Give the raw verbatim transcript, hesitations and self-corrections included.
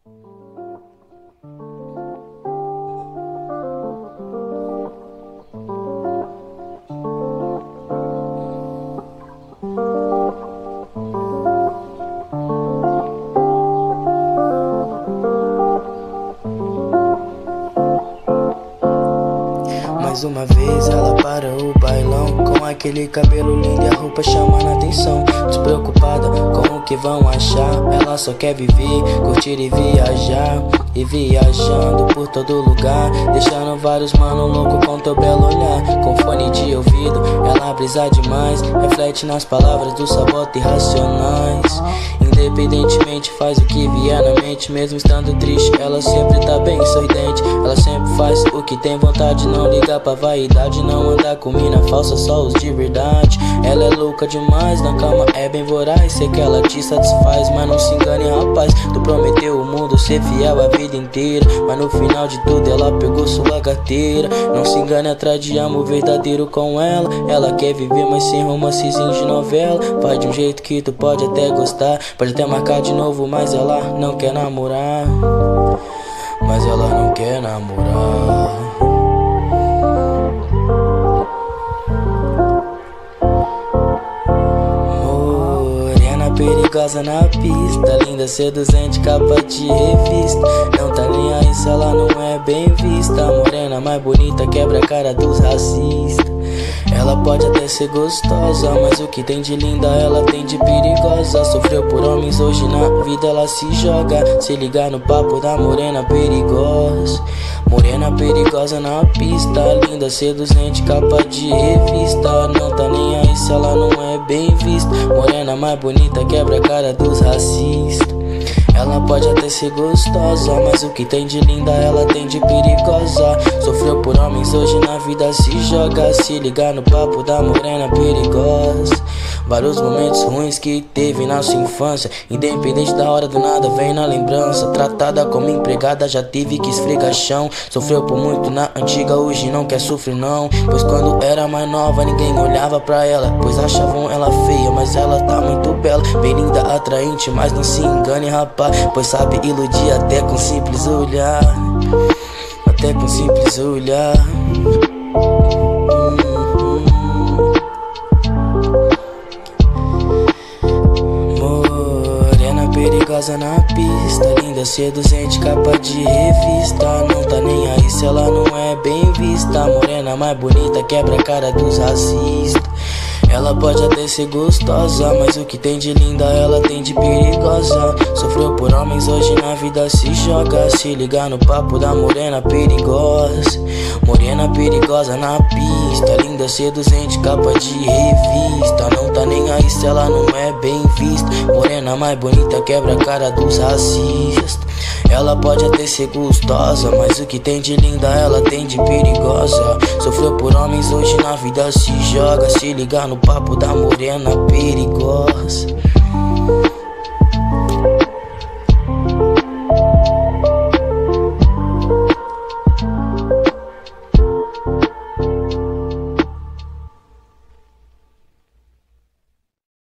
Mais uma vez ela para o bailão, com aquele cabelo lindo e a roupa chamando a atenção. Despreocupada com o que vão achar, ela só quer viver, curtir e viajar. E viajando por todo lugar, deixando vários mano louco com teu belo olhar. Com fone de ouvido, ela brisa demais, reflete nas palavras do Sabota irracionais. Independentemente faz o que vier na mente, mesmo estando triste, ela sempre tá bem sorridente. Ela sempre faz o que tem vontade, não liga pra vaidade, não anda com mina falsa, só os de verdade. Ela é louca demais, na cama é bem voraz, sei que ela te satisfaz, mas não se engane rapaz. Tu prometeu o mundo, ser fiel a vida inteira, mas no final de tudo ela pegou sua carteira. Não se engane atrás de amor verdadeiro com ela, ela quer viver mas sem romancezinho de novela. Faz de um jeito que tu pode até gostar, pode até marcar de novo, mas ela não quer namorar. Mas ela não quer namorar. Morena perigosa na pista, linda, seduzente, capa de revista. Não tá nem aí se ela não é bem vista. Morena mais bonita, quebra a cara dos racistas. Ela pode até ser gostosa, mas o que tem de linda ela tem de perigosa. Sofreu por homens, hoje na vida ela se joga. Se ligar no papo da morena perigosa. Morena perigosa na pista, linda, seduzente, capa de revista. Não tá nem aí se ela não é bem vista. Morena mais bonita, quebra a cara dos racistas. Ela pode até ser gostosa, mas o que tem de linda ela tem de perigosa. Sofreu por homens, hoje na vida se joga. Se ligar no papo da morena perigosa. Vários momentos ruins que teve na sua infância, independente da hora do nada vem na lembrança. Tratada como empregada já tive que esfregar chão. Sofreu por muito na antiga, hoje não quer sofrer não. Pois quando era mais nova ninguém olhava pra ela, pois achavam ela feia, mas ela tá muito bela. Bem linda, atraente, mas não se engane rapaz, pois sabe iludir até com simples olhar. Até com simples olhar. Morena perigosa na pista, linda, seduzente, capa de revista. Não tá nem aí se ela não é bem vista. Morena mais bonita, quebra a cara dos racistas. Ela pode até ser gostosa, mas o que tem de linda ela tem de perigosa. Sofreu por homens, hoje na vida se joga. Se ligar no papo da morena perigosa. Morena perigosa na pista, linda, seduzente, capa de revista. Não tá nem aí se ela não é bem vista. Morena mais bonita, quebra a cara dos racistas. Ela pode até ser gostosa, mas o que tem de linda ela tem de perigosa. Sofreu por homens, hoje na vida se joga. Se ligar no papo da morena perigosa.